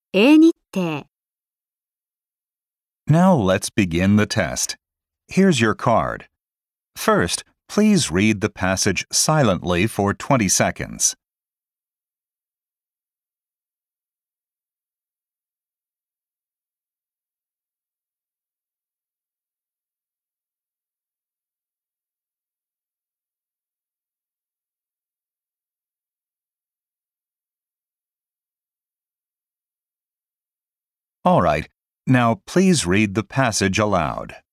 英日程 Now let's begin the test. Here's your card. First, please read the passage silently for 20 seconds. All right, now please read the passage aloud.